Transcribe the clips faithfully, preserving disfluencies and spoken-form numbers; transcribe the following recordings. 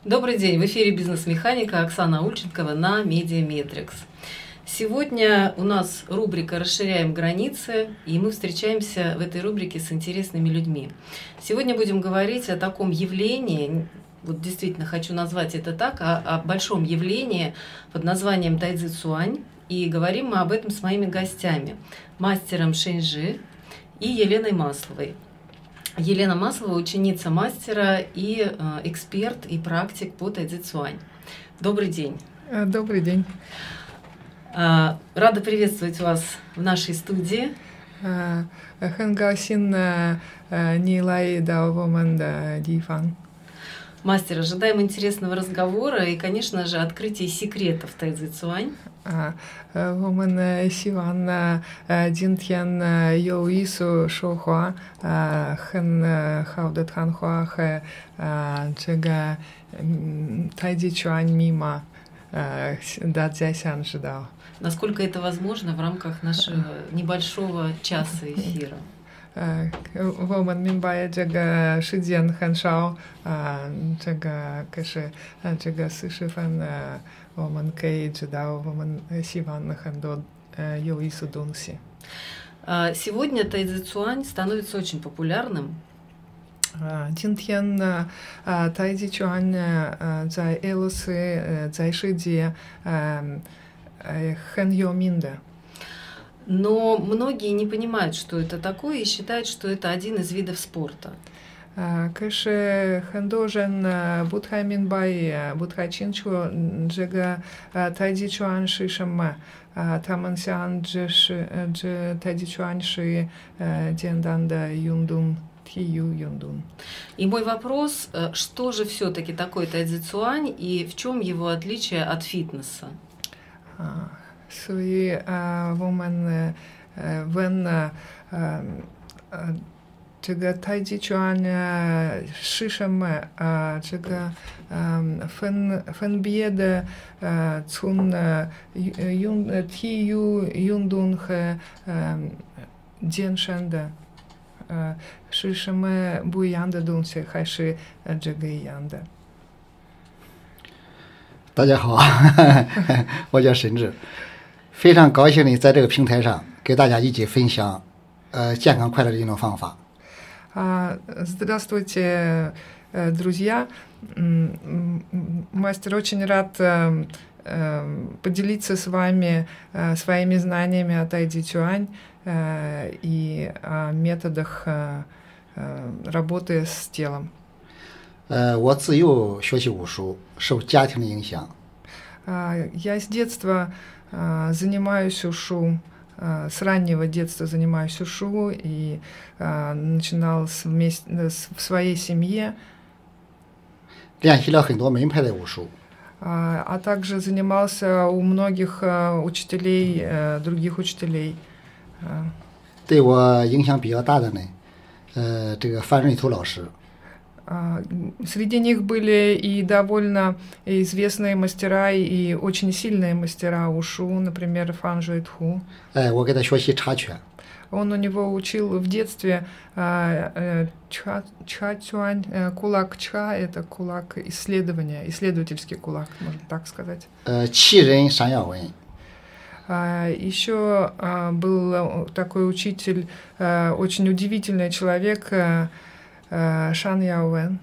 Добрый день, в эфире «Бизнес-механика», Оксана Ульченкова на Медиаметрикс. Сегодня у нас рубрика «Расширяем границы», и мы встречаемся в этой рубрике с интересными людьми. Сегодня будем говорить о таком явлении, вот действительно хочу назвать это так, о, о большом явлении под названием тайцзи цюань, и говорим мы об этом с моими гостями, мастером Шэньжи и Еленой Масловой. Елена Маслова – ученица мастера и э, эксперт и практик по тайцзи цюань. Добрый день. Добрый день. Э, рада приветствовать вас в нашей студии. Мастер, ожидаем интересного разговора и, конечно же, открытия секретов тайцзи цюань. 啊，呃，我们呢希望呢，呃，今天呢有艺术说话，呃，很呃好的谈话和呃这个嗯太极拳密码，呃，大家想知道。 Насколько это возможно в рамках нашего небольшого часа эфира? 呃，我们明白这个时间很少，啊、呃，这个可是呃这个四十分呢。我们可以知道，我们希望很多呃有意思的东西。 Сегодня тайцзи цюань становится очень популярным. 啊，今天呢，啊，太极拳呢，呃，在俄罗斯，呃，在世界，呃，呃，很有名的。 Но многие не понимают, что это такое, и считают, что это один из видов спорта. 啊，可是很多人呢不太明白，不太清楚这个呃太极拳是什么。啊，他们想这是呃这太极拳是呃简单的运动，体育运动。 И мой вопрос, что же все-таки такое тайцзи цюань и в чем его отличие от фитнеса? 啊，所以啊，我们呃问呃呃。这个太极拳呢是什么？啊，这个嗯分分别的呃从呃运体育运动和嗯健身的呃是什么不一样的东西，还是呃这个一样的？ 大家好，我叫沈志，非常高兴你在这个平台上给大家一起分享呃健康快乐的运动方法。 Здравствуйте, друзья. Мастер очень рад поделиться с вами своими знаниями о тайцзи цюань и о методах работы с телом. 呃，我自幼学习武术，受家庭的影响。 Я с детства занимаюсь ушу. С раннего детства занимаюсь ушу и а, начинал с, вместе, с, в своей семье. 练习了很多门派的武术。 А, а также занимался у многих а, учителей, а, других учителей. 对我影响比较大的呢，呃，这个范瑞图老师。 Среди них были и довольно известные мастера, и очень сильные мастера ушу, например, Фан Жуйтху. Он у него учил в детстве чха-цюань, кулак чха, это кулак исследования, исследовательский кулак, можно так сказать. Еще был такой учитель, очень удивительный человек, Шан Яовен.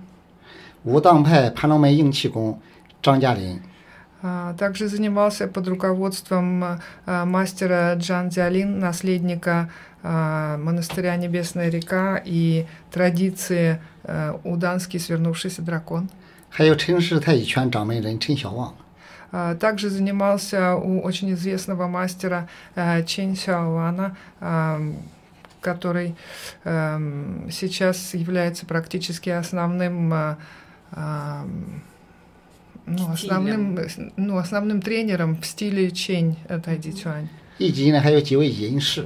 Также занимался под руководством мастера Джан Дзялин, наследника монастыря Небесная река и традиции уданский свернувшийся дракон. Также занимался у очень известного мастера Чэнь Сяована, который э, сейчас является практически основным, э, э, ну, основным, ну, основным тренером в стиле Чэнь тайцзи цюань. 以及呢，还有几位隐士，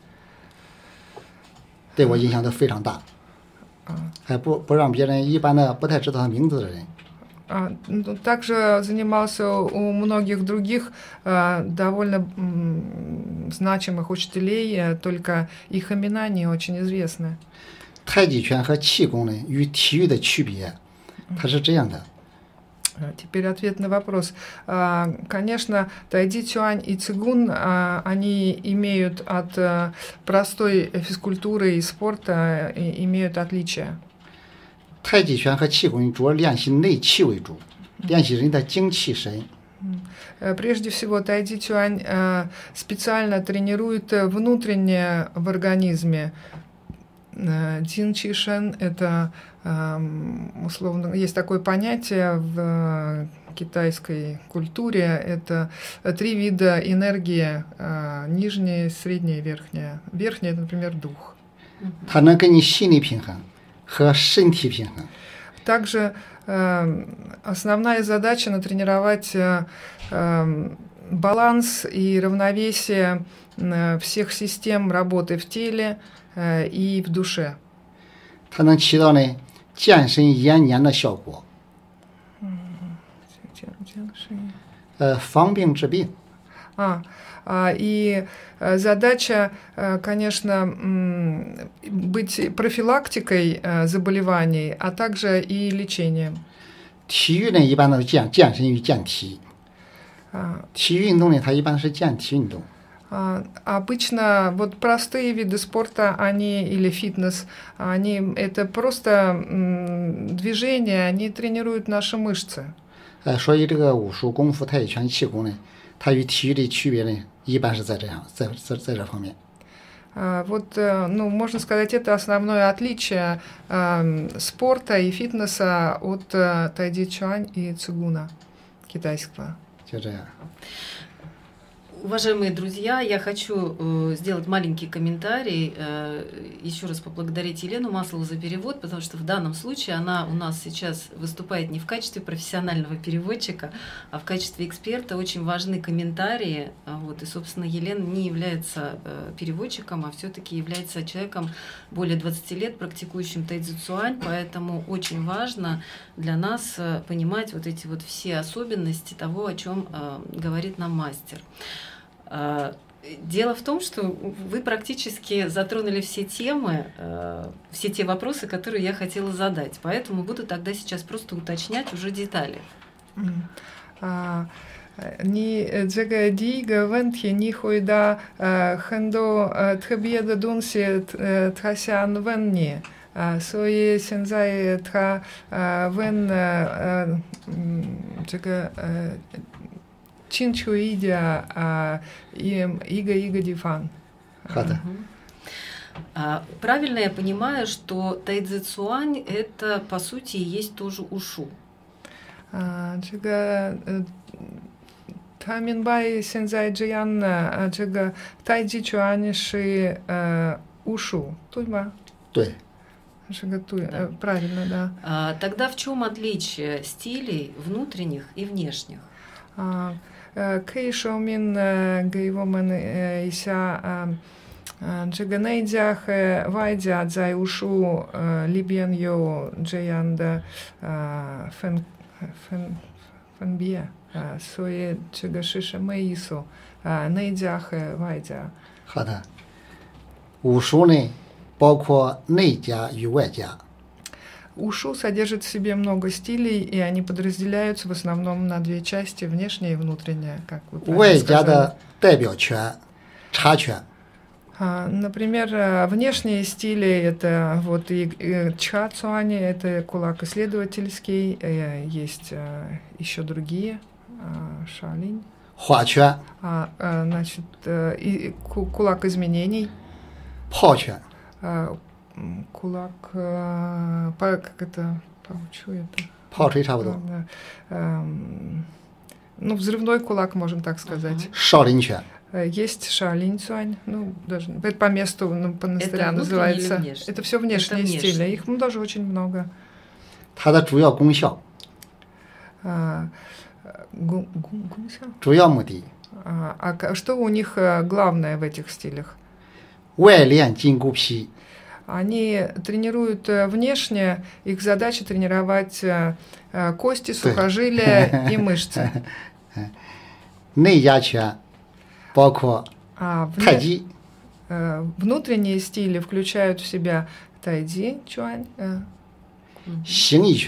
对我影响都非常大，还不不让别人一般的不太知道他名字的人。 Также занимался у многих других довольно значимых учителей, только их имена не очень известны. 太极拳和气功呢与体育的区别，它是这样的。 Теперь ответ на вопрос. Конечно, тайди цюань и цигун, они имеют от простой физкультуры и спорта имеют отличия. 太极拳和气功主要练习内气为主，练习人的精气神。 Прежде всего, тайди цюань специально тренирует внутреннее в организме. Дин чи шен – это условно, есть такое понятие в китайской культуре, это три вида энергии: нижняя, средняя и верхняя. Верхняя – это, например, дух. 它能给你心理平衡和身体平衡。 Также основная задача натренировать баланс и равновесие всех систем работы в теле и в душе. 它能起到呢健身延年的效果，呃，防病治病。 А, и задача, конечно, быть профилактикой заболеваний, а также и лечением. 体育呢，一般都是健健身与健体。体育运动呢，它一般是健体运动。 Обычно вот простые виды спорта, они или фитнес, они это просто движения, они тренируют наши мышцы. 呃，所以这个武术、功夫、太极拳、气功呢，它与体育的区别呢，一般是在这样，在在在这方面。 Вот, ну, можно сказать, это основное отличие спорта и фитнеса от тайди цюань и цигуна китайского. 就这样。 Уважаемые друзья, я хочу э, сделать маленький комментарий, э, еще раз поблагодарить Елену Маслову за перевод, потому что в данном случае она у нас сейчас выступает не в качестве профессионального переводчика, а в качестве эксперта. Очень важны комментарии, вот, и, собственно, Елена не является э, переводчиком, а все-таки является человеком более двадцати лет, практикующим тайцзи цюань, поэтому очень важно для нас э, понимать вот эти вот все особенности того, о чем э, говорит нам мастер. Дело в том, что вы практически затронули все темы, все те вопросы, которые я хотела задать. Поэтому буду тогда сейчас просто уточнять уже детали. Ни джега дига вентхи ни хойда хендо тхебьеда дунси тхасян венни. Сои сензай тха вен джега Чинчуидя им ига ига дифан. Правильно я понимаю, что тайцзи цюань это по сути и есть тоже ушу. Джига таминбай сензай джиян джига тайцзи цюань ши ушу. Туйба? Туй. Да. Правильно, да. Тогда в чем отличие стилей внутренних и внешних? Кей шоумин гейвомен ися джиганейдзях вайдзя дзай ушу либьен йо джеянда фен фен фенбия сое джигашиша мэйсу нейдзях вайдзя. 好的，武术呢，包括内家与外家。 Ушу содержит в себе много стилей, и они подразделяются в основном на две части: внешняя и внутренняя, как вы правильно сказали. 代表拳、插拳。 Например, внешние стили — это вот и, и чха цуани, это кулак исследовательский, есть еще другие, шалинь. 花拳。 Значит, и кулак изменений. 炮拳。 Кулак, как это, получу это? 炮锤差不多。 Ну, взрывной кулак, можем так сказать. 少林拳。 Есть шаолинь цюань, ну, даже это по месту, ну, по монастырям называется. Это все внешние это стили, внешне. Их тоже очень много. 它的主要功效。 主要目的。 А что у них главное в этих стилях? 外练筋骨皮。 Они тренируют внешне, их задача тренировать кости, сухожилия и мышцы. 内家拳包括太极。 Внутренние стили включают в себя тайцзи цюань, 形意拳。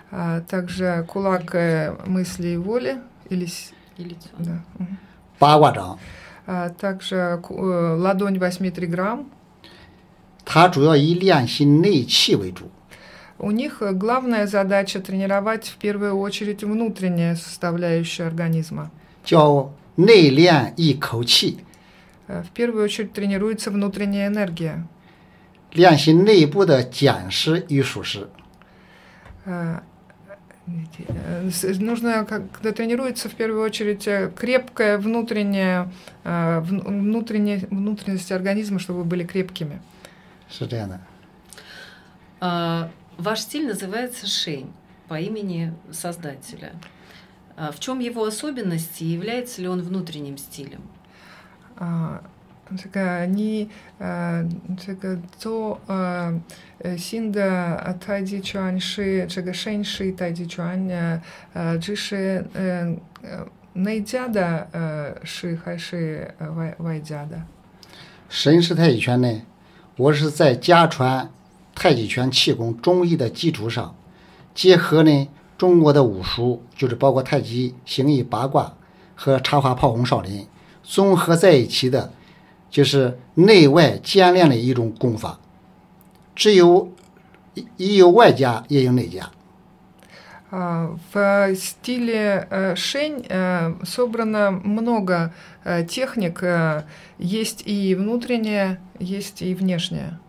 А также кулак э, мысли и воли. Или, И лицо. да. Мгм. 八卦掌， А также ку- э, ладонь восемь триграмм. 它主要以练习内气为主。 У них э, главная задача тренировать в первую очередь внутреннюю составляющую организма. 叫内练一口气， Э, В первую очередь тренируется внутренняя энергия. 练习内部的检视与属实。 Э, э, с- Нужно, когда тренируется в первую очередь э, крепкая внутренняя, э, вну- внутренняя внутренности организма, чтобы были крепкими. 是这样的。 А, ваш стиль называется шень по имени создателя. А в чем его особенности и является ли он внутренним стилем? А, 这个你呃，这个做呃呃新的太极拳是这个身式太极拳呃呃，这是呃呃内家的呃是还是呃外外家的？ 神式太极拳呢，我是在家传太极拳气功中医的基础上，结合呢中国的武术，就是包括太极、形意、八卦和插花、炮轰、少林，综合在一起的，就是内外兼练的一种功法。只有也有外家，也有内家。 А, В стиле э, шень э, собрано много э, техник, э, есть и внутренняя, есть и внешняя,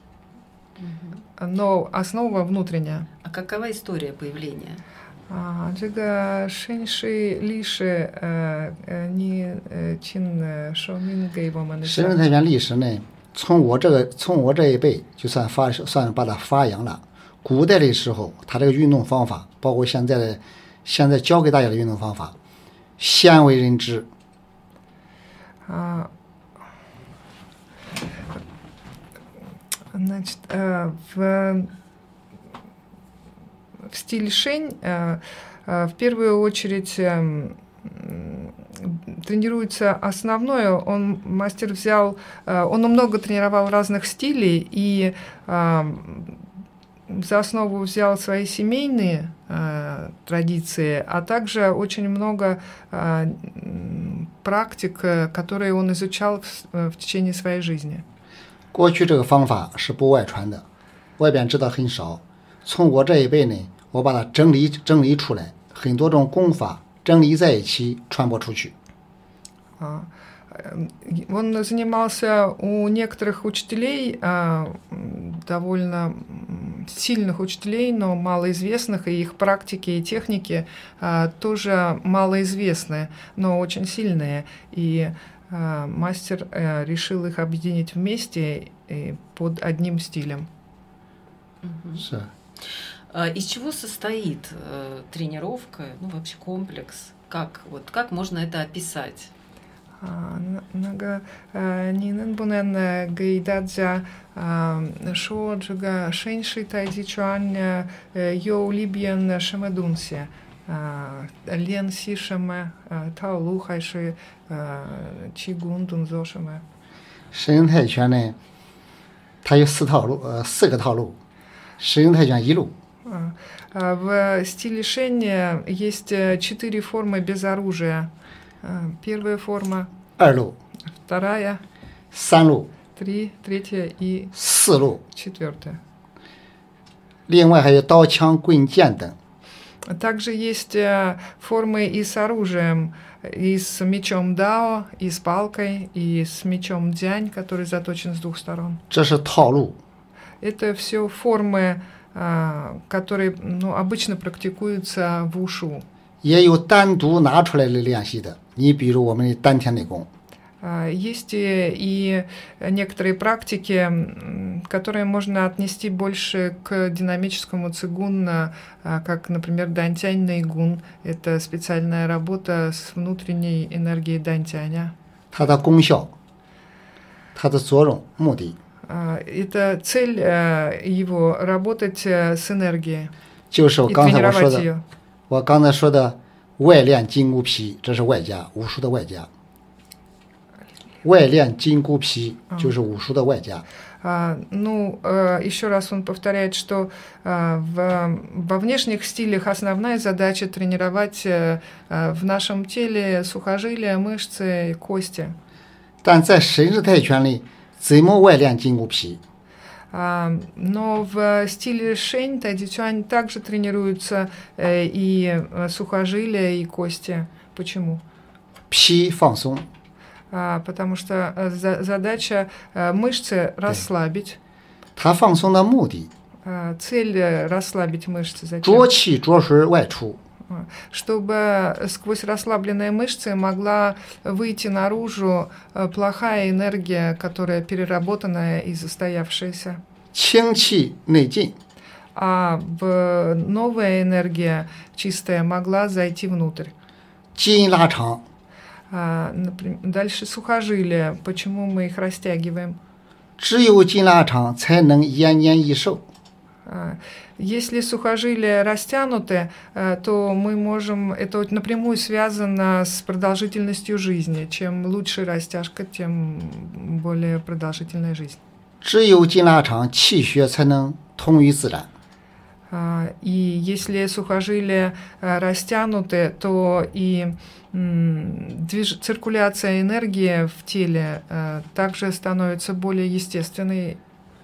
но основа внутренняя. А какова история появления? 啊，这个绅士历史，呃呃，你呃，请呃说明给我们一下神式。太极拳历史呢，从我这个从我这一辈就算发算把它发扬了。古代的时候，它这个运动方法，包括现在的现在教给大家的运动方法，鲜为人知。 А, Значит, э, в, в стиле шень э, э, в первую очередь э, м, тренируется основное. Он мастер взял, э, он много тренировал разных стилей и э, за основу взял свои семейные э, традиции, а также очень много э, м, практик, э, которые он изучал в, э, в течение своей жизни. 过去这个方法是不外传的，外边知道很少。从我这一辈呢，我把它整理整理出来，很多种功法整理在一起传播出去。 А, э, Он занимался у некоторых учителей, а, м, довольно м, сильных учителей, но малоизвестных, и их практики и техники а, тоже малоизвестны, но очень сильные. И а, мастер а, решил их объединить вместе и под одним стилем. 是。 А из чего состоит э, тренировка, ну вообще комплекс? Как, вот, как можно это описать? Нага нинен бунен гейдадзя шо джага шенши тайзи чуан йоу либьен шамедунсе лен сишаме таолу хайши чигун дунзо шаме. 神行太极拳呢，它有四套路，呃，四个套路。神行太极拳一路， В стиле шень есть четыре формы без оружия. Первая форма, 二路、 вторая, 三路、 три, третья и 四路， четвертая. 另外还有刀、枪、棍、剑等。 Также есть э, формы и с оружием, и с мечом дао, и с палкой, и с мечом дзянь, который заточен с двух сторон. 这是套路。 Это все формы, а, которые ну, обычно практикуются в ушу. 也有单独拿出来的练习的，你比如我们的丹田内功， А, Есть и, и некоторые практики, м, которые можно отнести больше к динамическому цигун, а, как, например, дантянь найгун. Это специальная работа с внутренней энергией дантяня. 它的功效、它的作用、目的， А, Это цель а, его работать а, с энергией 就是我 и 刚才我说 тренировать 的， ее. 我刚才说的外练筋骨皮，这是外家，武术的外家。外练筋骨皮就是武术的外家。 А, ну, а, еще раз он повторяет, что а, в, во внешних стилях основная задача тренировать а, в нашем теле сухожилия, мышцы и кости. 但在神式泰拳里，怎么外练筋骨皮？ А, но в стиле Шэнь тайцзичуань также тренируются э, и сухожилия, и кости. Почему? 皮放松， А, потому что э, за, задача э, мышцы расслабить. 它放松的目的， А, цель э, расслабить мышцы. Зачем? 浊气浊水外出， А, чтобы сквозь расслабленные мышцы могла выйти наружу э, плохая энергия, которая переработанная и застоявшаяся. 清气内进， А в новая энергия чистая могла зайти внутрь. 筋拉长， А, например, дальше сухожилия. Почему мы их растягиваем? 只有筋拉长，才能延年益寿。 А, если сухожилия растянуты, а, то мы можем... Это вот напрямую связано с продолжительностью жизни. Чем лучше растяжка, тем более продолжительная жизнь. 只有筋拉长，气血才能通于自然。 А, и если сухожилия а, растянуты, то и м, движ... циркуляция энергии в теле а, также становится более естественной.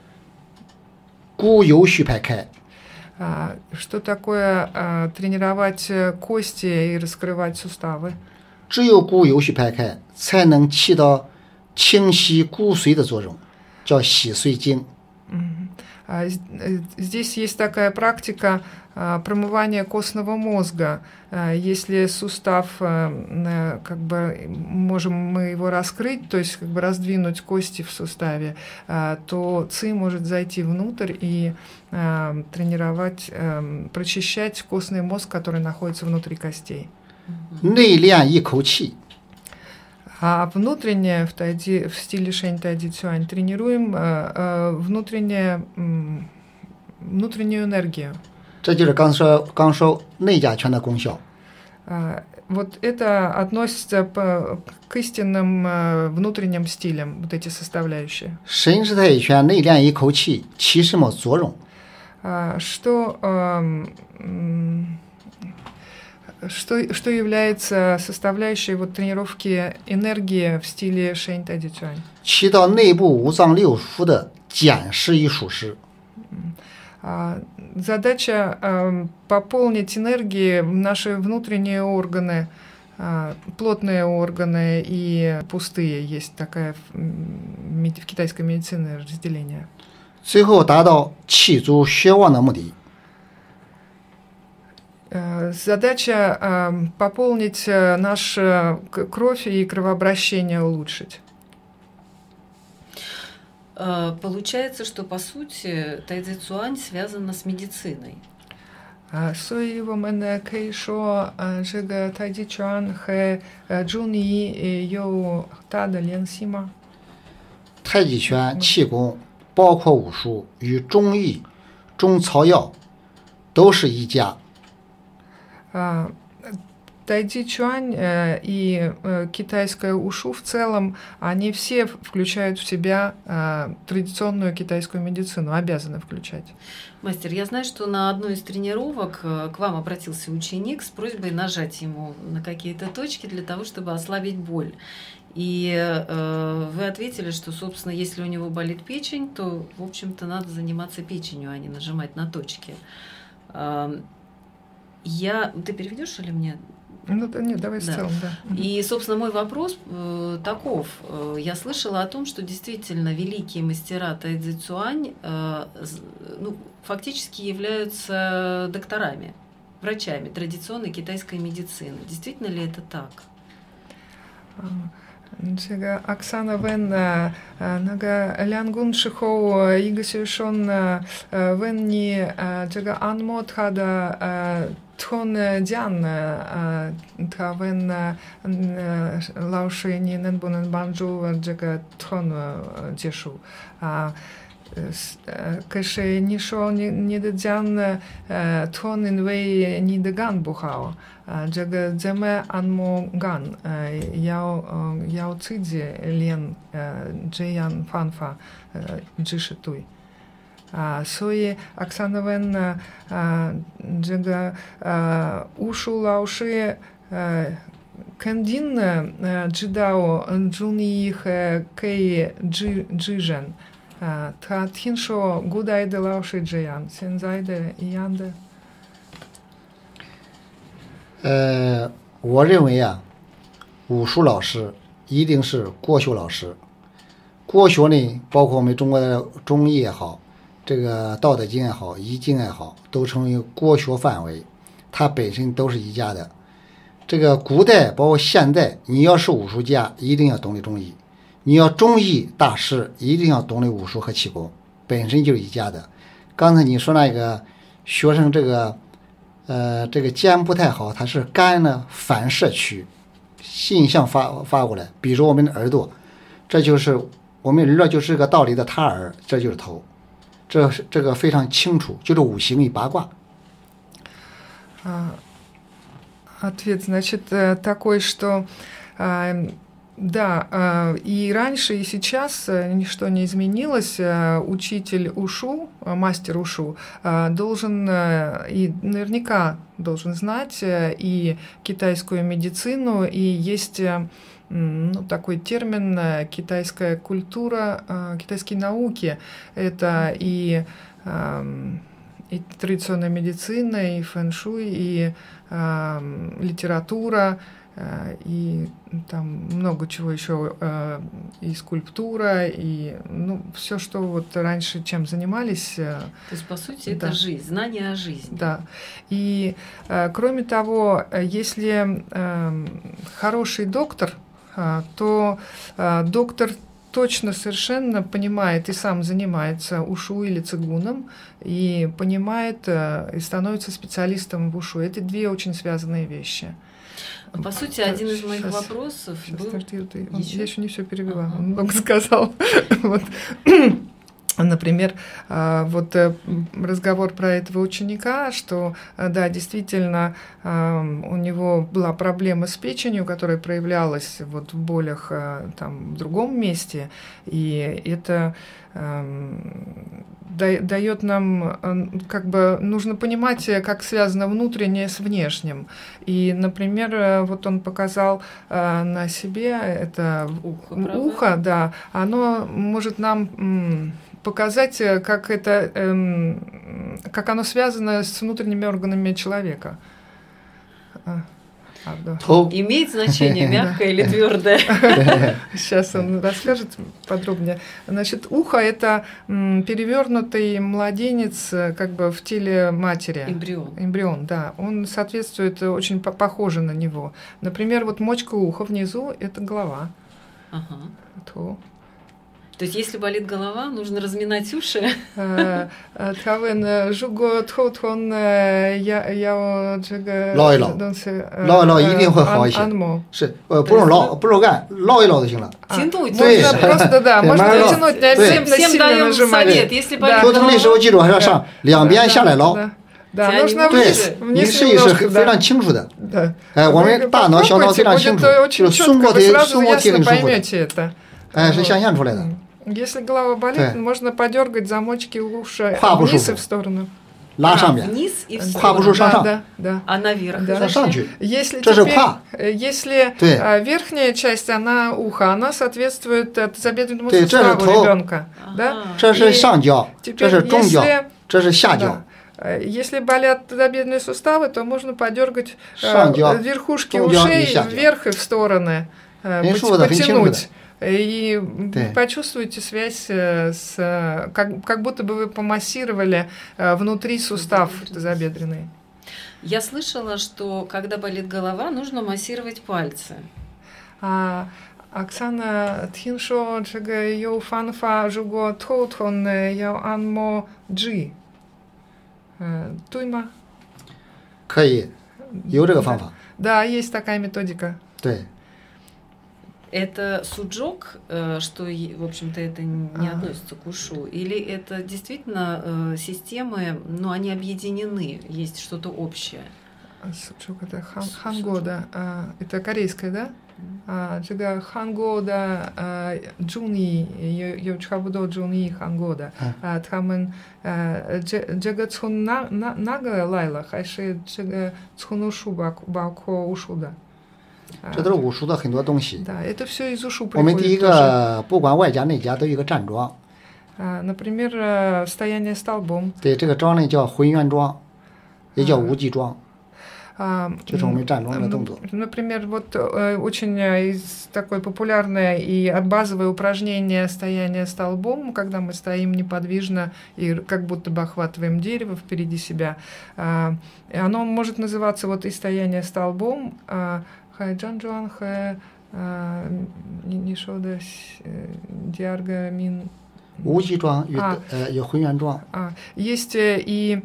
骨有序排开， А, что такое а, тренировать кости и раскрывать суставы? 只有骨有序排开，才能起到清洗骨髓的作用，叫洗髓经。 Мгм. А, з- э, Здесь есть такая практика а, промывания костного мозга. А, Если сустав, а, э, как бы можем мы его раскрыть, то есть как бы раздвинуть кости в суставе, а, то ци может зайти внутрь и а, тренировать, а, прочищать костный мозг, который находится внутри костей. 内练一口气， А внутреннее в, тайди, в стиле Шэнь Тайди Цюань тренируем э, э, внутреннее, м, внутреннюю энергию. 这就是刚说刚说内家拳的功效。 А, вот это относится по- к истинным э, внутренним стилям, вот эти составляющие. 神式泰拳内练一口气起什么作用？ А, что, эм, м, что, что является составляющей вот тренировки энергии в стиле Шэнь Тайди Цюань? 起到内部五脏六腑的减湿与疏湿。 А, Задача эм, пополнить энергией наши внутренние органы, а, плотные органы и пустые. Есть такая в, м, меди- в китайской медицине разделение. 最后达到气足血旺的目的。 Э, Задача эм, пополнить э, нашу кровь и кровообращение улучшить. Э, Получается, что по сути Тайцзи Цюань связана с медициной. 啊，所以我们呢可以说，呃，这个太极拳和呃中医呃有大的联系吗？ 太极拳、气功，包括武术与中医、中草药都是一家。 А, Тайцзи-чуань э, и э, китайское ушу в целом, они все включают в себя э, традиционную китайскую медицину, обязаны включать. Мастер, я знаю, что на одной из тренировок э, к вам обратился ученик с просьбой нажать ему на какие-то точки для того, чтобы ослабить боль. И э, вы ответили, что, собственно, если у него болит печень, то, в общем-то, надо заниматься печенью, а не нажимать на точки. Э, я... Ты переведешь или мне? Ну, да, нет, давай в Да. целом, да. И, собственно, мой вопрос э, таков. Э, я слышала о том, что действительно великие мастера Тайцзи Цюань э, з- ну, фактически являются докторами, врачами традиционной китайской медицины. Действительно ли это так? 제가 Оксана Вен 나가 량군 шихоу 이그시션 Венни 제가 안못 하다 톤 дзян тавен лауши ни нэнбунэн банджу 제가 톤 제шу. 可是你说你你的讲呃，同因为你的肝不好，呃，这个怎么按摩肝？呃，要呃要自己练呃这样方法呃就是对。啊，所以奥萨娜问呢，啊，这个呃武术老师呃肯定呃知道中医和可治治人。啊，他听说古代的老师这样，现在的一样的。 呃，我认为啊，武术老师一定是国学老师。国学呢，包括我们中国的中医也好，这个道德经也好，易经也好，都称为国学范围，它本身都是一家的。这个古代包括现代，你要是武术家，一定要懂得中医。你要中医大师，一定要懂得武术和气功，本身就是一家的。刚才你说那个学生这个，呃，这个肩不太好，它是肝呢反射区，性向发发过来。比如我们的耳朵，这就是我们耳朵就是个道理的他耳，这就是头，这是这个非常清楚，就是五行与八卦。 А, ответ, значит, такой, что да, и раньше, и сейчас ничто не изменилось. Учитель ушу, мастер ушу, должен и наверняка должен знать и китайскую медицину, и есть ну, такой термин китайская культура, китайские науки. Это и, и традиционная медицина, и фэн-шуй, и литература, и там много чего еще, и скульптура, и ну, все, что вот раньше чем занимались. То есть, по сути, да. это жизнь, знание о жизни. Да. И кроме того, если хороший доктор, то доктор точно совершенно понимает и сам занимается ушу или цигуном, и понимает и становится специалистом в ушу. Это две очень связанные вещи. По сути, один из моих сейчас, вопросов сейчас, был... Подожди, ты, еще? Я еще не все перевела, Ага. он много сказал. Вот. Например, вот разговор про этого ученика, что, да, действительно, у него была проблема с печенью, которая проявлялась вот в болях там, в другом месте, и это дает нам, как бы, нужно понимать, как связано внутреннее с внешним. И, например, вот он показал на себе это ухо, ухо, да, оно может нам показать, как это, эм, как оно связано с внутренними органами человека. А, да. Имеет значение мягкое или твердое? Сейчас он расскажет подробнее. Значит, ухо – это перевернутый младенец как бы в теле матери. Эмбрион. Эмбрион, да. Он соответствует, очень похоже на него. Например, вот мочка уха внизу – это голова. Ага. То. То есть, если болит голова, нужно разминать уши? Травен жуго тхотхон я я这个捞一捞，捞一捞一定会好一些。是，呃，不用捞，不用干，捞一捞就行了。 Тянуть. Можно просто, да, можно тянуть, не обязательно сильно нажимать. Если болит 沟通的时候记住还要上两边下来捞。 Да, нужно вниз, 你 вниз 试一试， немножко, 非常 да. 清楚的。 Да. 哎，我们大脑、小脑非常清楚， будет 就 очень 是松 четко, 过 вы 腿、 сразу 松过腿 ясно 很舒服的。 поймете это. 哎，是象限出来的。 Если голова болит, Да. можно подергать замочки уши Папу вниз шубу. и в сторону. 拉上面， Вниз и в 胯部 сторону. 数上 Да, 上， да, да. А наверх? Да. 再上去。 Если, 这是 теперь, 胯。 э, если Да. а, верхняя часть, она уха, она соответствует э, тазобедренному Да, 这是 суставу 头。 ребенка. Да? 这是上焦， Теперь, 这是中焦， если, 这是下 да, 焦。 э, если болят тазобедренные суставы, то можно подергать э, 上焦， верхушки 中焦 и ушей 下焦。 вверх и в стороны, э, Они пот- что, да, потянуть. И Да. почувствуйте связь с, как, как будто бы вы помассировали внутри сустав тазобедренный. Я слышала, что когда болит голова, нужно массировать пальцы. А, Оксана Тхиншо Джига Йоу Фанфа Жуго Тхоутхон Яо Анмо Джи. Туйма. 可以，有这个方法。 Да, есть такая методика. 对。 Это суджок, что, в общем-то, это не относится к ушу, или это действительно системы, но они объединены, есть что-то общее? Суджок это хан, хангода, это корейское, да? 제가 한국어다 준이 요청하고도 준이 한국어다. 다음은 제가 촌 나가 라일라, 하시 제가 촌우шу бако ушуда. 这都是武术的很多东西。 Да, это все из ушу 我们 приходит. 第一个，不管外家内家，都有一个站桩。 Например, стояние столбом. 对，这个桩呢叫浑圆桩，也叫无极桩。 就是我们站桩的动作。 Например, вот очень такое популярное и базовое упражнение стояние столбом, когда мы стоим неподвижно и как будто бы охватываем дерево впереди себя. Оно может называться вот и стояние столбом, хайджанджуан, хэ нишода диарга мин. 无极桩与呃有浑圆桩。 Есть и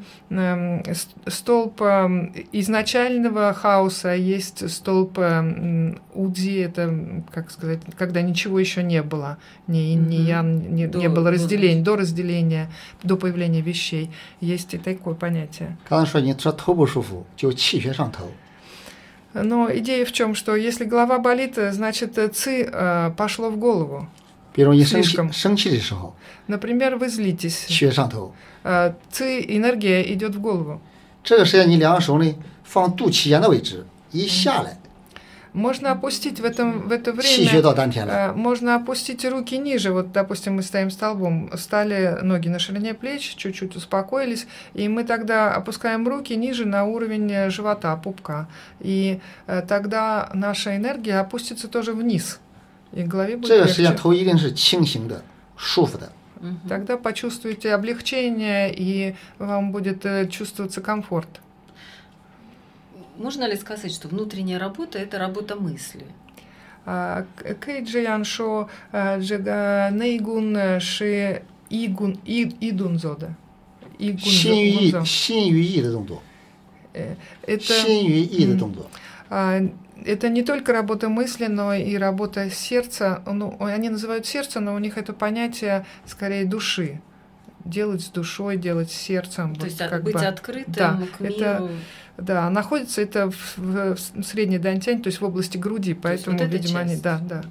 столб изначального хаоса, есть столб удзи, это, как сказать, когда ничего еще не было, не, не, ян, не, не было разделения, до разделения, до появления вещей. Есть и такое понятие. 刚才说你说头部舒服，就气血上头。 Но идея в чем, что если голова болит, значит ци пошло в голову. 比如你生气生气的时候， Например, вы злитесь. 气血上头。 Ци энергия идет в голову. 这个时间你两手呢放肚脐眼的位置，一下来， Можно опустить в, этом, в это 气血到 время, 丹田了。 можно опустить руки ниже. Вот, допустим, мы стоим столбом, стали ноги на ширине плеч, чуть-чуть успокоились, и мы тогда опускаем руки ниже на уровень живота, пупка. И тогда наша энергия опустится тоже вниз. И голове будет 这个时间 легче. 头一定是轻型的、舒服的。 Тогда почувствуете облегчение, и вам будет чувствоваться комфорт. Можно ли сказать, что внутренняя работа – это работа мысли? Кейджиян шо джега нейгун ши игун идун зода. 心于意，心于意的动作。 心于意的动作。 Это не только работа мысли, но и работа сердца. Ну, они называют сердце, но у них это понятие скорее души. Делать с душой, делать с сердцем. То вот есть как быть бы, открытым да, к миру. Это, да, находится это в, в, в средней дантянь, то есть в области груди, поэтому, вот видимо, они... часть. Да, да.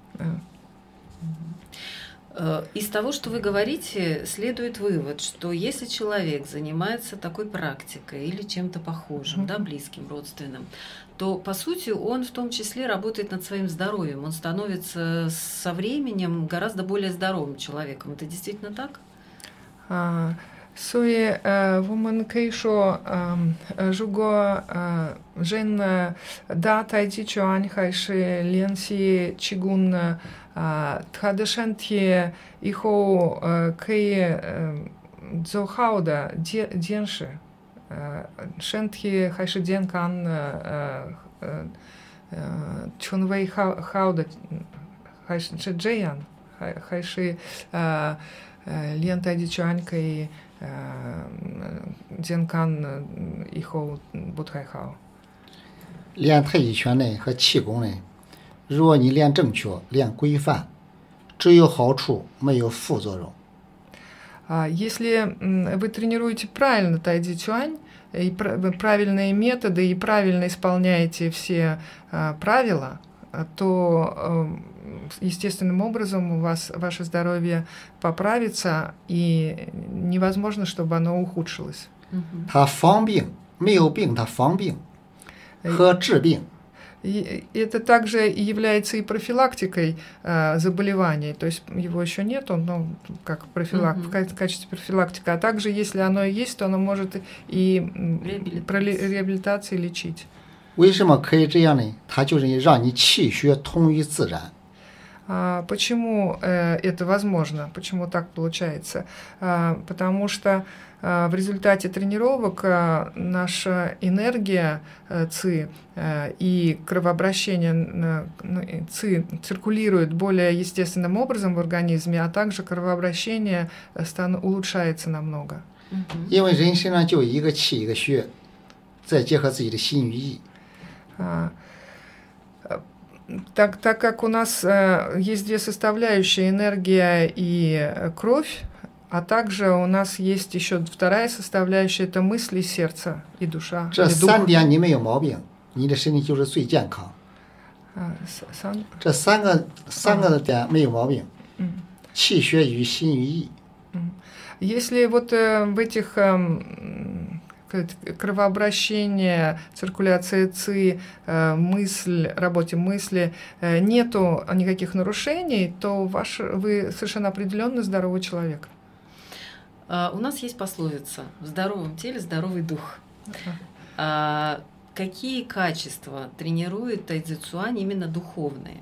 Из того, что вы говорите, следует вывод, что если человек занимается такой практикой или чем-то похожим, mm-hmm. да, близким, родственным, то, по сути, он в том числе работает над своим здоровьем. Он становится со временем гораздо более здоровым человеком. Это действительно так? Суи вумен кейшо жуго жен да тайди чуань хайши ленси чигун тхадешенти ихо кей дзохауда денши. Шентхи хайши денкан чунвей хауда хайши джеян хайши лента дичуанькой денкан ихо будхайхао. 练太极拳呢和气功呢，如果你练正确、练规范，只有好处，没有副作用。 Если вы тренируете правильно тайди чуань, и правильные методы, и правильно исполняете все правила, то естественным образом у вас ваше здоровье поправится, и невозможно, чтобы оно ухудшилось. 它防病，没有病它防病和治病。 И это также и является и профилактикой э, заболеваний, то есть его еще нету, но как профилак, mm-hmm. в качестве профилактики, а также если оно и есть, то оно может и про реабилитации лечить. 为什么可以这样呢？它就是让你气血通于自然。 А, почему э, это возможно? Почему так получается? А, потому что а, в результате тренировок а, наша энергия а, ци а, и кровообращение а, ну, ци циркулирует более естественным образом в организме, а также кровообращение стан, улучшается намного. 因为人身上就一个气一个血，再结合自己的心与意。 А, так, так как у нас э, есть две составляющие, энергия и кровь, а также у нас есть еще вторая составляющая, это мысли, сердце и душа. 这三点你没有毛病，你的身体就是最健康。 А, сан, 这三个三个点没有毛病， м. 气血与心与意。 Если вот э, в этих э, кровообращение, циркуляция ЦИ, э, мысль, работе мысли, э, нету никаких нарушений, то ваш, вы совершенно определенно здоровый человек. Uh, у нас есть пословица: в здоровом теле здоровый дух. Uh, какие качества тренирует тайцзи-цюань именно духовные?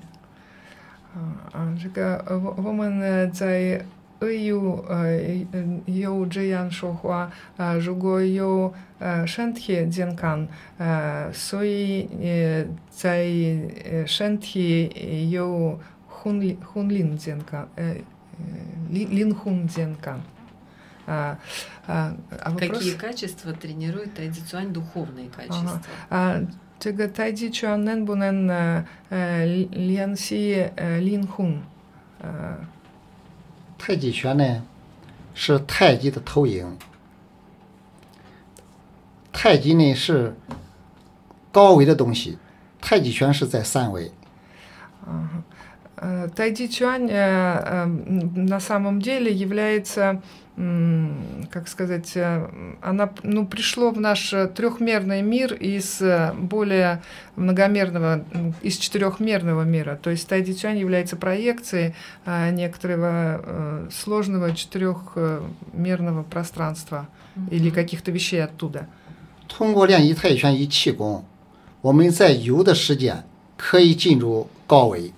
Ю Йоу Джиян Шохуа Жуго Йоу Шентхи Дзенкан Сои Цай Шентхи Йоу Хунлин Дзенкан Лин Хун Дзенкан. А, а Какие качества тренирует тайцзи-цюань, духовные качества? Тега тайцзи-цюань нэн бунэн лиан си лин хун. 太极拳呢，是太极的投影。太极呢是高维的东西，太极拳是在三维。 Тайцзи-цюань на самом деле является, как сказать, она, ну, пришло в наш трехмерный мир из более многомерного, из четырехмерного мира. То есть тайцзи-цюань является проекцией некоторого сложного четырехмерного пространства mm-hmm. или каких-то вещей оттуда. 通过练习太极拳与气功，我们在有的时间可以进入高维。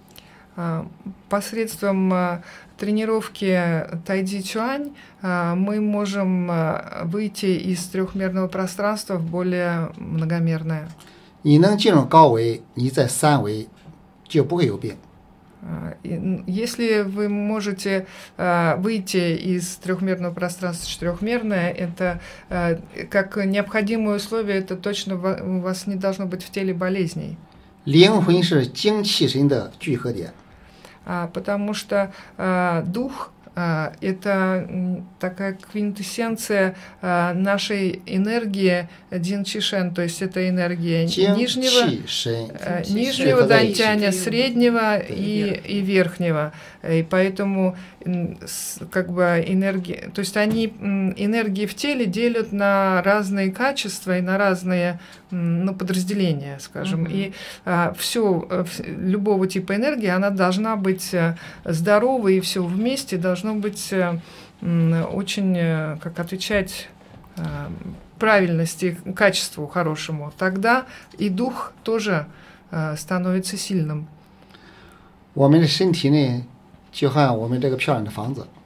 Посредством тренировки тайцзи-цюань мы можем выйти из трехмерного пространства в более многомерное. 你能进入高维，你在三维就不会有病。 Если вы можете выйти из трехмерного пространства в четырехмерное, это как необходимое условие, это точно у вас не должно быть в теле болезней. 灵魂是精气神的聚合点。 Потому что э, дух э, – это такая квинтэссенция э, нашей энергии Дин Чи Шен, то есть это энергия нижнего, э, нижнего дантяня, среднего и, и верхнего. И поэтому как бы энергии, то есть они энергии в теле делят на разные качества и на разные, ну, подразделения, скажем. Mm-hmm. И а, все, любого типа энергии, она должна быть здоровой, и все вместе должно быть очень, как отвечать правильности, качеству хорошему. Тогда и дух тоже становится сильным. 我们的身体呢，就像我们这个漂亮的房子。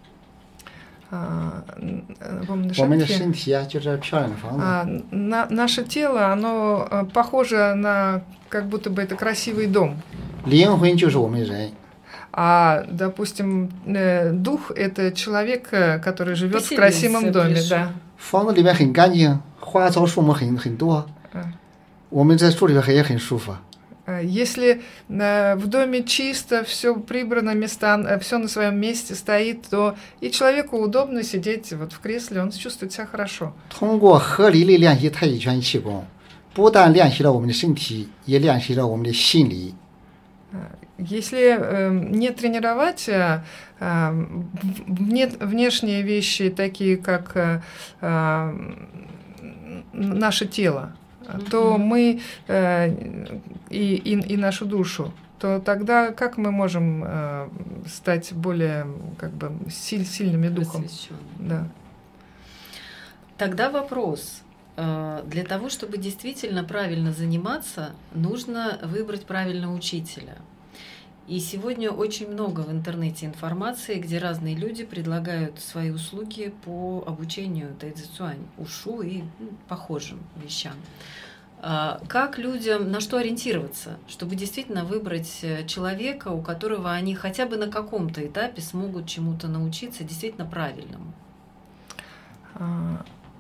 我们的身体啊，就是漂亮的房子。 Наше тело, оно похоже на, как будто бы это красивый дом. 灵魂就是我们人。 А, допустим, дух – это человек, который живет в красивом доме, да. 房子里面很干净，花草树木很很多。我们在住里面也很舒服。 Если в доме чисто, все прибрано, места, все на своем месте стоит, то и человеку удобно сидеть вот в кресле, он чувствует себя хорошо. 通过合理的练习太极拳气功，不但练习了我们的身体，也练习了我们的心理。 Если э, не тренировать э, вне, внешние вещи, такие как э, э, наше тело, то мы э, и, и, и нашу душу, то тогда как мы можем э, стать более как бы силь, сильными духом? Да. Тогда вопрос. Для того, чтобы действительно правильно заниматься, нужно выбрать правильного учителя. И сегодня очень много в интернете информации, где разные люди предлагают свои услуги по обучению тайцзи-цюань, ушу и ну, похожим вещам. Как людям, на что ориентироваться, чтобы действительно выбрать человека, у которого они хотя бы на каком-то этапе смогут чему-то научиться действительно правильному?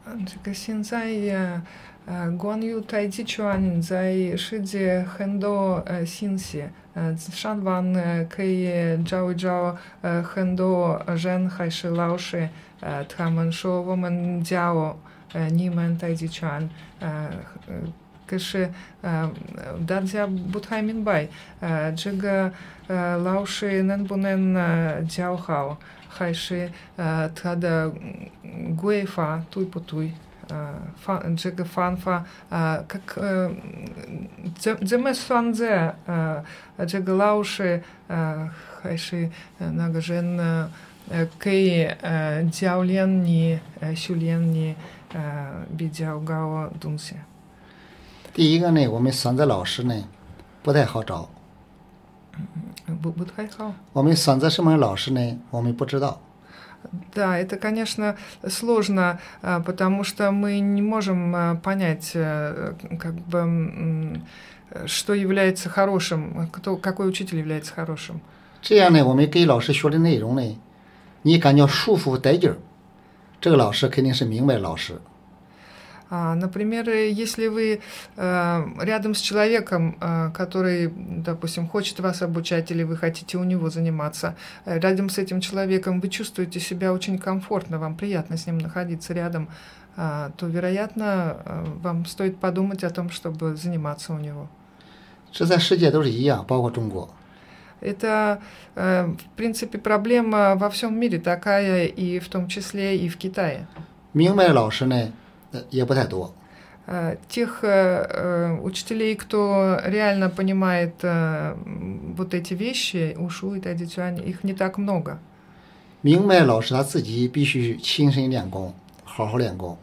这个现在呃，关于太极拳在世界很多呃信息，呃，上网呃可以找一找呃很多人还是老师，呃，他们说我们教呃你们太极拳，呃，可是呃大家不太明白，呃，这个呃老师能不能呃教好，还是呃他的规法对不对？呃，方这个方法，呃，как呃，怎怎么算着呃，这个老师呃还是那个人呃可以呃教练你呃训练你呃比较高的东西。 第一个呢，我们选择老师呢不太好找， 不不太好。 我们选择什么老师呢？我们不知道。 Да, это, конечно, сложно, потому что мы не можем понять, как бы, что является хорошим, кто, какой учитель является хорошим. 这样呢，我们给老师学的内容呢，你感觉舒服得劲儿，这个老师肯定是明白老师。 Например, если вы э, рядом с человеком, э, который, допустим, хочет вас обучать, или вы хотите у него заниматься, э, рядом с этим человеком вы чувствуете себя очень комфортно, вам приятно с ним находиться рядом, э, то, вероятно, э, вам стоит подумать о том, чтобы заниматься у него. 这在世界都是一样，包括中国。 Это, э, в принципе, проблема во всем мире такая, и в том числе и в Китае. 明白的老师呢？也不太多。 Тех э, учителей, кто реально понимает э, вот эти вещи, ушу и тайцюань, их не так много. 明白老师他自己必须亲身练功，好好练功。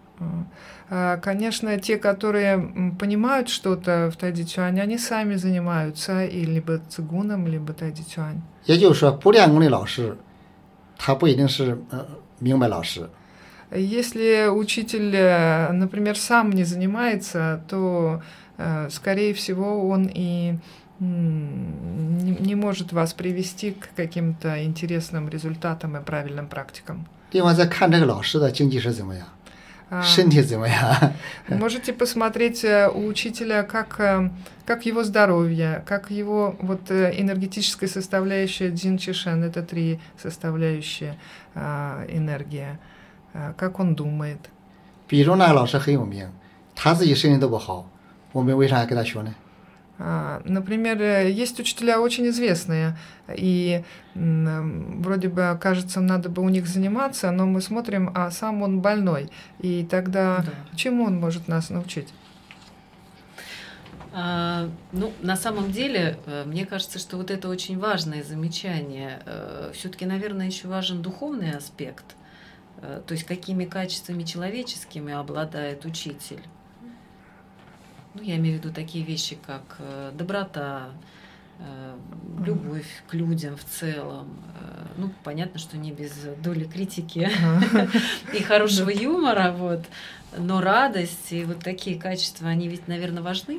Конечно, те, которые понимают что-то в тайцюань, они сами занимаются и либо цигуном, либо тайцюань. 也就是说，不练功的老师，他不一定是呃明白老师。 Если учитель, например, сам не занимается, то, скорее всего, он и не может вас привести к каким-то интересным результатам и правильным практикам. 另外，再看这个老师的经济是怎么样，身体怎么样。 Можете посмотреть у учителя, как, как его здоровье, как его вот, энергетическая составляющая дзин чишен, это три составляющие энергии. Как он думает. 比如那个老师很有名，他自己身体都不好，我们为啥要给他学呢？ Например, есть учителя очень известные, и вроде бы, кажется, надо бы у них заниматься, но мы смотрим, а сам он больной, и тогда да. Чему он может нас научить? А, ну, на самом деле, мне кажется, что вот это очень важное замечание. Все-таки, наверное, еще важен духовный аспект. То есть какими качествами человеческими обладает учитель. Ну, я имею в виду такие вещи, как доброта, любовь к людям в целом. Ну, понятно, что не без доли критики и хорошего юмора, вот. Но радость и вот такие качества, они ведь, наверное, важны.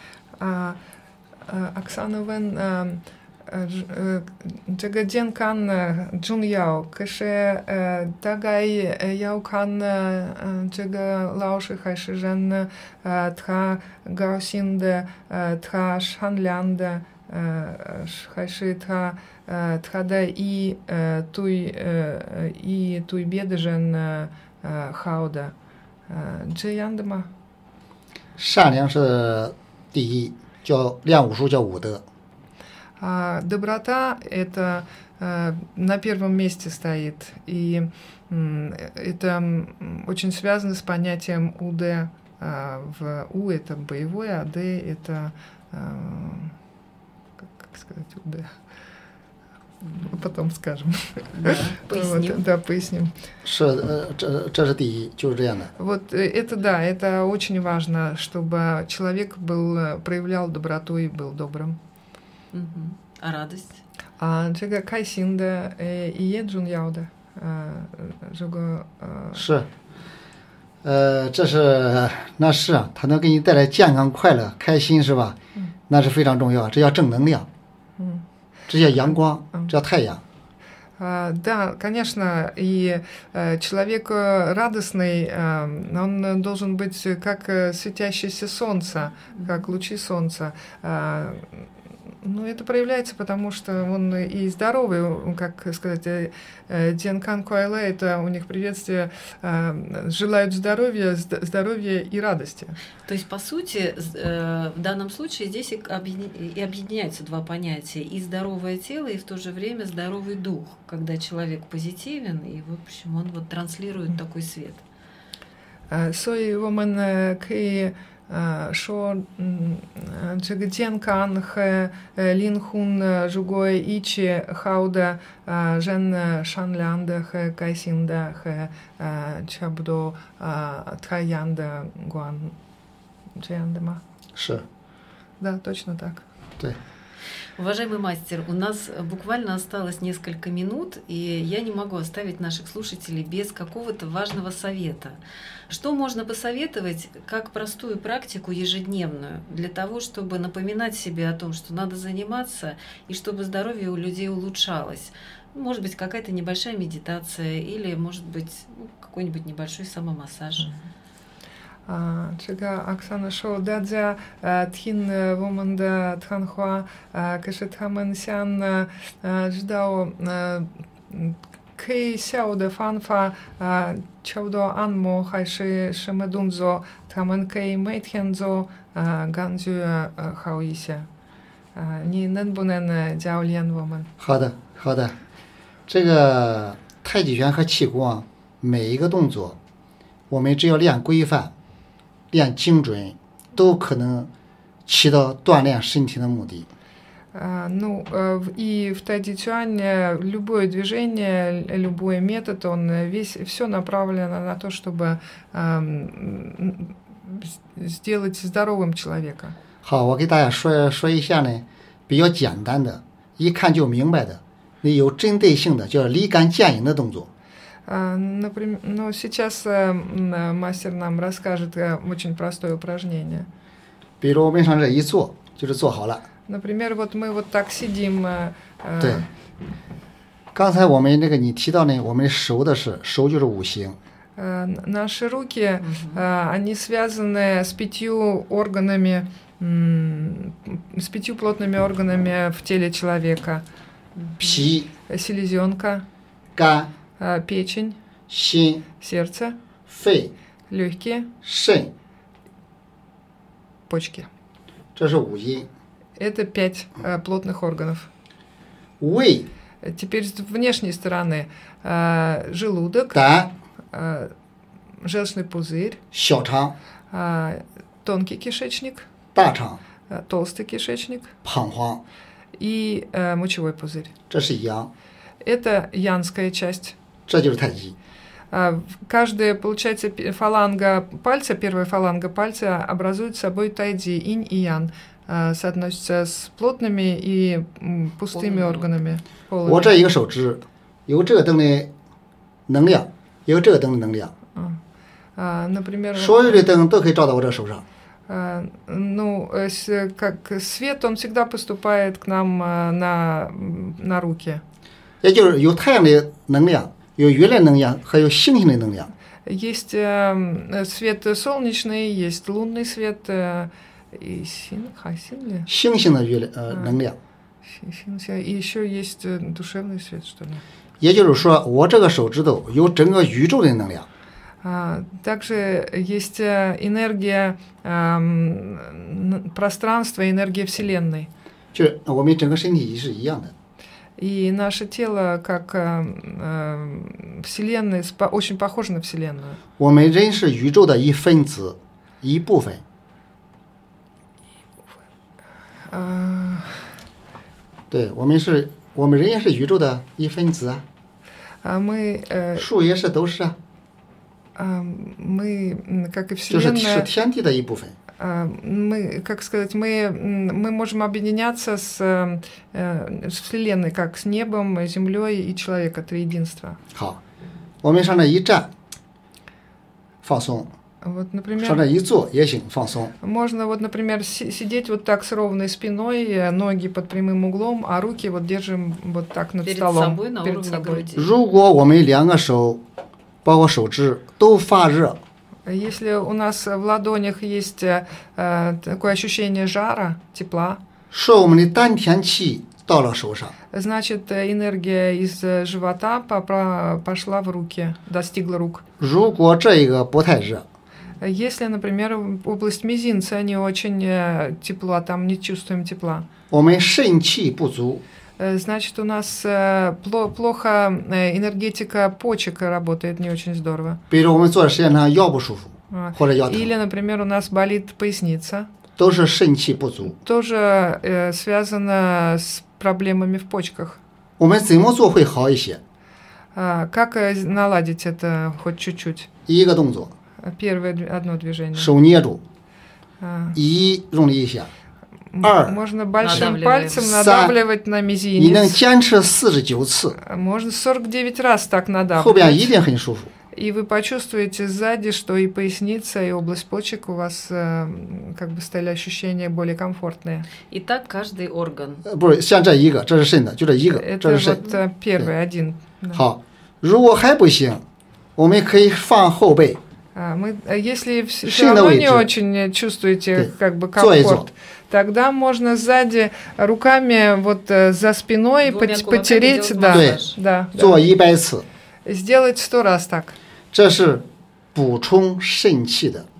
Оксана Вен... Джагаден кан джун яо, кэшэ тагай яо кан джага лаоши хайши жен тха гаосинде тха шанлянде хайши тха тхада и туй и туй беды жен хауда джаяндама. 善良是第一，叫练武术叫武德。 А доброта это э, на первом месте стоит, и э, это очень связано с понятием УД. Э, в У это боевое, а Д это э, как, как сказать УД? Потом скажем. Да, поясним. Вот, да, поясним. 是，这这是第一，就是这样的。 Вот это да, это очень важно, чтобы человек был проявлял доброту и был добрым. Угу. А радость? А这个开心的也也重要的，呃，这个呃是，呃，这是那是啊，它能给你带来健康、快乐、开心，是吧？ 嗯， 那是非常重要，这叫正能量。 嗯， 这叫阳光，这叫太阳。 Да, конечно, и человек радостный, он должен быть как светящееся солнце, как лучи солнца. Ну, это проявляется, потому что он и здоровый, как сказать, Дзянкан Куайле, это у них приветствие, желают здоровья, здоровья и радости. То есть, по сути, в данном случае здесь и объединяются два понятия: и здоровое тело, и в то же время здоровый дух, когда человек позитивен, и, в общем, он вот транслирует такой свет. Сой woman кей шо Джигдзянкан хэ линхун жугой ичи хауда жен шанлянда хэ кайсинда хэ чабдо тхаянда гуан джяндама. Ш. Да, точно так. Да. Уважаемый мастер, у нас буквально осталось несколько минут, и я не могу оставить наших слушателей без какого-то важного совета. Что можно посоветовать как простую практику ежедневную для того, чтобы напоминать себе о том, что надо заниматься, и чтобы здоровье у людей улучшалось? Может быть, какая-то небольшая медитация или, может быть, какой-нибудь небольшой самомассаж. Чега Оксана Шоу Дадзя Тхин Воманда Тханхуа Кашетхаменсян Ждао Кей Сяуда Фанфа Чаудо Анмо Хайши Шамедунзо Тхамен Кей Мейтхензо Ганзю Хауися Ни Ненбунен Дзяолен Вомен. 好的，好的。这个太极拳和气功啊，每一个动作，我们只要练规范。 练精准，都可能起到锻炼身体的目的。 Ну, и в тайцзи-цюань любое движение, любой метод, он весь, все направлено на то, чтобы сделать здоровым человека. 好，我给大家说说一下呢，比较简单的，一看就明白的，有针对性的，叫立竿见影的动作。 Например, ну, сейчас мастер нам расскажет очень простое упражнение. 比如我们上这一坐，就是坐好了。 Например, вот мы вот так сидим. 对。刚才我们这个你提到呢，我们手的是手就是五行。 Наши руки, они связаны с пятью органами, с пятью плотными органами в теле человека. 脾、 селезенка, 肝、 печень, 心、 сердце, 肺、 легкие, 肾、 почки. 这是五阴。 Это пять э, плотных органов. 胃. Теперь с внешней стороны э, желудок, 胆、 э, желчный пузырь, 小肠、 э, тонкий кишечник, 大肠、 э, толстый кишечник 膀胱。 и э, мочевой пузырь. 这是阳。 Это янская часть. 这就是太极。 Каждая, получается, фаланга пальца, первая фаланга пальца образует собой тайцзи, инь и ян, соотносится с плотными и пустыми органами. 我这一个手指有这个灯的能量，有这个灯的能量。 Например, 所有的灯都可以照到我这手上。 Ну, как свет, он всегда поступает к нам на, на руки. 也就是有太阳的能量，有月亮能量，还有星星的能量。 Есть э, свет солнечный, есть лунный свет, э, и син, ха, син ли? 星星的月亮呃能量。 И еще есть душевный свет, что ли? 也就是说，我这个手指头有整个宇宙的能量。 А, также есть энергия э, пространства, энергия Вселенной. 就是我们整个身体是一样的。 И наше тело, как э, э, Вселенная, очень похоже на Вселенную. 我们人是宇宙的一分子，一部分。 А... 对，我们是，我们人也是宇宙的一分子啊。 А мы, э, 树也是都是啊。 а, мы, как и 就是是 Вселенная, 天地的一部分。 а, мы, как сказать, мы, мы можем объединяться с, э, с Вселенной, как с небом, землей и человека, триединство. 好，我们上这一站，放松， Вот, например, 上这一坐也行，放松。 можно вот, например, си- сидеть вот так с ровной спиной, э, ноги под прямым углом, а руки вот держим вот так над Перед столом. собой на перед уровне собой. груди. 如果我们两个手，包括手指都发热， Если у нас в ладонях есть э, э, такое ощущение жара, тепла, 说我们的丹田气到了手上。 значит, э, энергия из э, живота попра- пошла в руки, достигла рук. 如果这一个不太热， Если, например, область мизинца не очень э, тепло, а там не чувствуем тепла, 我们肾气不足， э, значит, у нас э, пло- плохо э, энергетика почек работает не очень здорово. 比如我们做的时间长腰不舒服， А, 或者腰疼， Или, например, у нас болит поясница, 都是肾气不足。 тоже э, связано с проблемами в почках. 我们怎么做会好一些？ А, как э, наладить это хоть чуть-чуть? 一个动作， Первое дв- одно движение. 手捏住， А, 一用力一下， м- Ар. Можно большим Надавливаем. пальцем Са. надавливать на 你能 мизинец. 坚持四十九次， А, Можно сорок девять раз так 后边一 надавливать. 定很舒服。 И вы почувствуете сзади, что и поясница, и область почек у вас э, как бы стали ощущения более комфортные. И так каждый орган. 呃不是像这一个，这是肾的，就这一个， Это 这是肾。 вот э, первый, один. Да. 好，如果还不行，我们可以放后背， А, мы, а если все Шина равно не выйти. очень э, чувствуете Ты. как бы Зо и зо. комфорт, тогда можно сзади руками вот э, за спиной Двумя пот- кулаками потереть, делать да, массаж. да, 做 да. 一百次， Сделать сто раз так. 这是补充肾气的。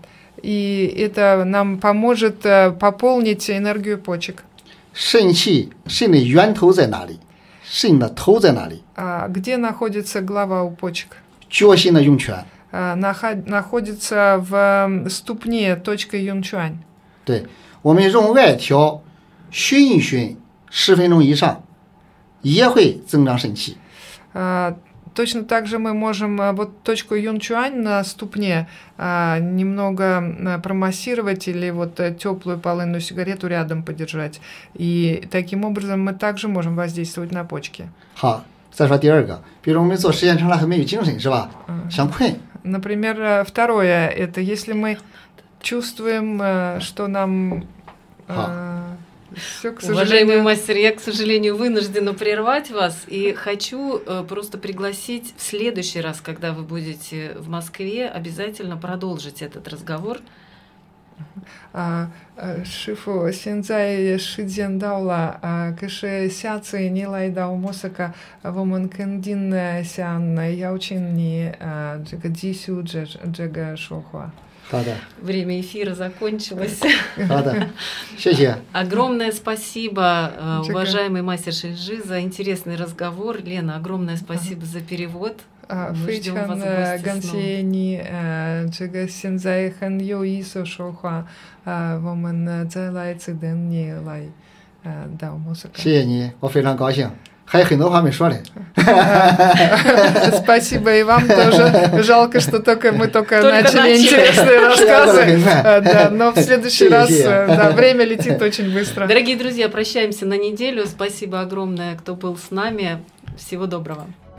И это нам поможет э, пополнить энергию почек. 肾气，肾的源头在哪里？肾的头在哪里？ А где находится голова у почек? 脚心的涌泉。 А, наход- находится в м, ступне, точка юнчуань. 对，我们用外调熏一熏，十分钟以上，也会增长肾气。 А, точно так же мы можем а, вот точку юнчуань на ступне а, немного а, промассировать или вот а, теплую полынную сигарету рядом подержать. И таким образом мы также можем воздействовать на почки. 好，再说第二个，比如我们做时间长了很没有精神，是吧？想困， Например, а, второе, это если мы чувствуем, а, что нам... Все, к Уважаемый сожалению... мастер, я, к сожалению, вынуждена прервать вас и хочу э, просто пригласить в следующий раз, когда вы будете в Москве, обязательно продолжить этот разговор. 啊呃，师傅，现在时间到了啊，可是下次你来到莫斯科，我们肯定呃想邀请你啊，这个继续这这个说话。 好的， Время эфира закончилось. 好的，谢谢。 Огромное спасибо, э, Чака. уважаемый мастер Шэньчжи, за интересный разговор. Лена, огромное спасибо за перевод. 啊， Мы 非 ждем 常 вас в 呃 гости 感 снова. 谢你呃，这个现在很有意思说话啊，我们呃再来一次等你来呃到莫斯科。 谢谢你，我非常高兴，还有很多话没说嘞。 Спасибо и вам тоже. Жалко, что только мы только, Только начали начали. интересные рассказы. Понимаю. Э, Да, но в следующий Сия, раз сия. э, да, время летит очень быстро. Дорогие друзья, прощаемся на неделю. Спасибо огромное, кто был с нами. Всего доброго.